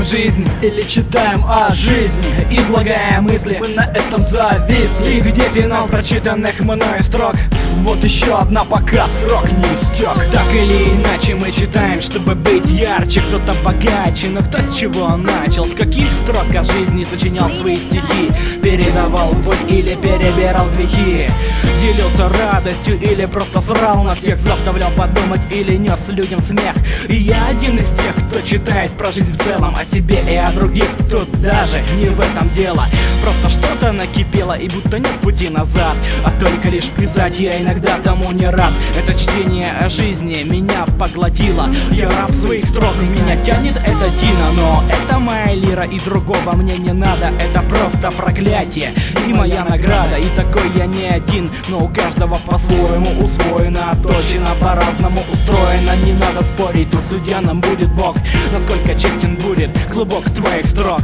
жизнь или читаем о жизни, излагая мысли, мы на этом зависли. Где финал прочитанных мною строк? Вот еще одна, пока срок не истек. Так или иначе мы читаем, чтобы быть ярче. Кто-то богаче, но кто с чего начал? С каких строк о жизни сочинял свои стихи? Передавал боль или перебирал грехи? Делился радостью или просто срал на всех? Заставлял подумать или нес людям смех? И я один из тех, кто читает про жизнь в целом, о себе и о других. Тут даже не в этом дело, просто что-то накипело и будто нет пути назад, а только лишь писать я иногда тому не рад. Это чтение о жизни меня поглотило. Я раб своих строк, и меня тянет эта Дина. Но это моя лира, и другого мне не надо. Это просто проклятие и моя награда. И такой я не один, но у каждого по-своему усвоено, точно по-разному устроено. Не надо спорить, тут судья нам будет Бог. Насколько честен будет клубок твоих строк.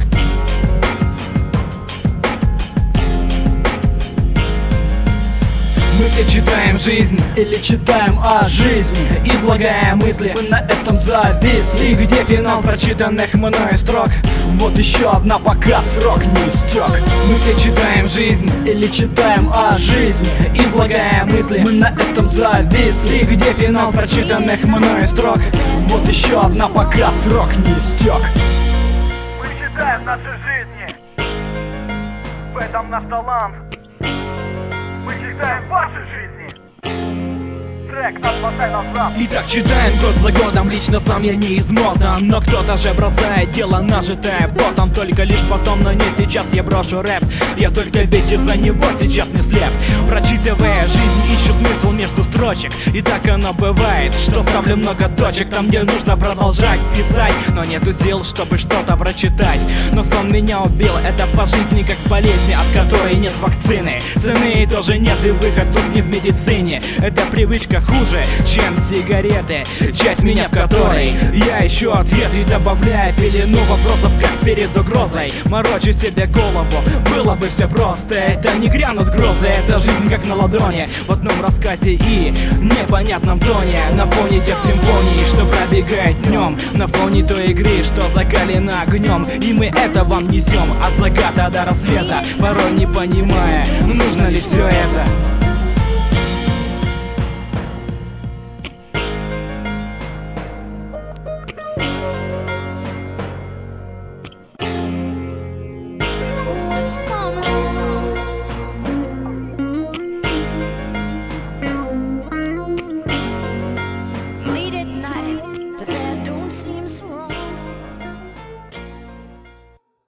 Мы все читаем жизнь или читаем о жизни, излагая мысли, мы на этом зависли. Где финал прочитанных мною строк? Вот еще одна, пока срок не истек. Мы все читаем жизнь или читаем о жизни, излагая мысли, мы на этом зависли. Где финал прочитанных мною строк? Вот еще одна, пока срок не истек. Мы читаем наши жизни, в этом наш талант. Мы читаем ваши жизни. Трек «Отмотай назад». Итак, читаем год за годом, лично сам я не измотан, но кто-то же бросает дело нажитое потом. Только лишь потом, но не сейчас я брошу рэп. Я только ведь из-за него сейчас не слеп. Прочитывая жизнь, ищу смысл между строчек. И так оно бывает, что ставлю много точек там, где нужно продолжать писать, но нету сил, чтобы что-то прочитать. Но сон меня убил, это по жизни как болезнь, от которой нет вакцины. Цены тоже нет, и выход тут не в медицине. Это привычка хуже, чем сигареты, часть меня, в которой я ищу ответ и добавляю пелену вопросов, как перед угрозой. Морочу себе голову, было бы все просто. Это не грянут грозы, это жизнь как на ладони, в одном рассказе и непонятном тоне. На фоне тех симфоний, что пробегает днем, на фоне той игры, что закалена огнем. И мы это вам несем от заката до рассвета, порой не понимая, нужно ли все это.